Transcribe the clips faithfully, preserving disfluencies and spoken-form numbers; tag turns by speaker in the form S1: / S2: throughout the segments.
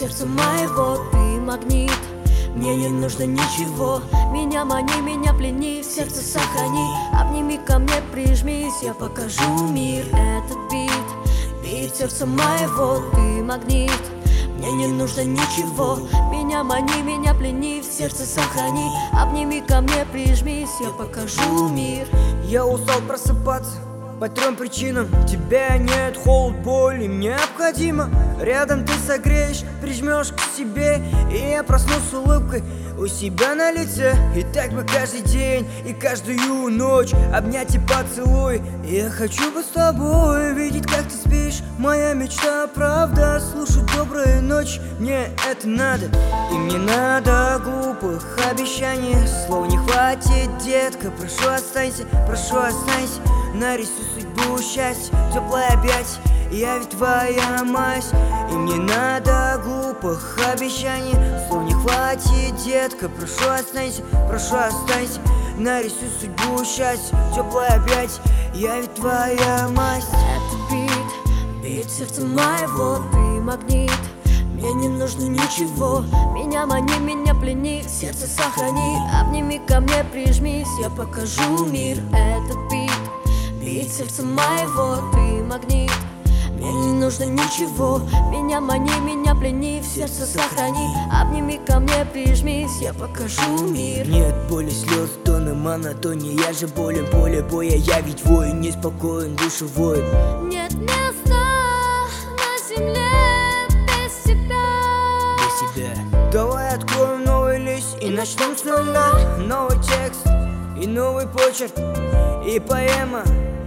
S1: сердца моего, ты магнит. Мне не нужно ничего, меня мани, меня плени, в сердце сохрани. Обними ко мне, прижмись, я покажу мир. Этот бит, бит сердца моего, ты магнит. Мне не нужно ничего, меня мани, меня плени, в сердце сохрани. Обними ко мне, прижмись, я покажу мир.
S2: Я устал просыпаться по трем причинам. Тебя нет, холод, боль, им необходимо. Рядом ты согреешь, прижмешь к себе, и я проснусь с улыбкой у себя на лице. И так бы каждый день и каждую ночь обнять и поцелуй. Я хочу быть с тобой, видеть, как ты спишь. Моя мечта, правда, слушать добрую ночь. Мне это надо, и мне надо глупых обещаний. Слов не хватит, детка, прошу останься, прошу останься. Нарисуй судьбу, счастье, теплое объятие, я ведь твоя мать. И мне надо глупых обещаний. Слов не хватит, детка, прошу останься, прошу останься. Нарисуй судьбу, счастье, теплое объятие, я ведь твоя мать.
S1: Это бит, бит сердца моего, ты магнит. Мне не нужно ничего, меня мани, меня плени, сердце сохрани. Обними ко мне, прижмись, я покажу мир. Этот бит, бит сердца моего, ты магнит. Мне не нужно ничего, меня мани, меня плени, в сердце сохрани. Обними ко мне, прижмись, я покажу мир.
S2: Нет боли, слез, тоны, монотонии. Я же болен, поле боя, я ведь воин, неспокоен, душа воет.
S1: Нет места на земле без тебя.
S2: Без тебя. Давай откроем новый лист и начнем с нуля. Новый текст и новый почерк, и поэма.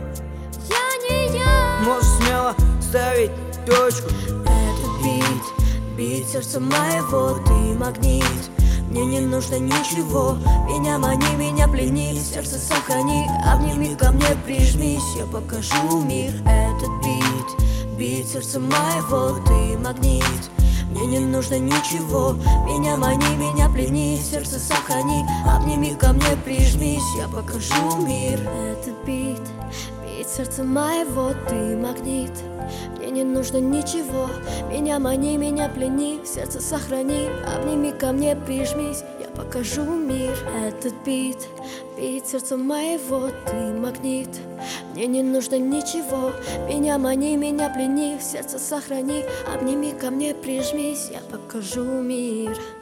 S1: Я не я.
S2: Можешь смело ставить точку.
S1: Это бит, бит сердца моего, ты магнит. Мне не нужно ничего, меня мани, меня плени, сердце сохрани. Обними ко мне, прижмись, я покажу мир. Этот бит, бит сердца моего, ты магнит. Мне не нужно ничего, меня мани, меня плени, сердце сохрани. Обними ко мне, прижмись, я покажу мир. Этот бит, бит сердца моего, ты магнит. Мне не нужно ничего, меня мани, меня плени, сердце сохрани. Обними ко мне, прижмись, я покажу мир. Этот бит, бит сердца моего, ты магнит. Мне не нужно ничего, меня мани, меня плени, сердце сохрани. Обними ко мне, прижмись, я покажу мир.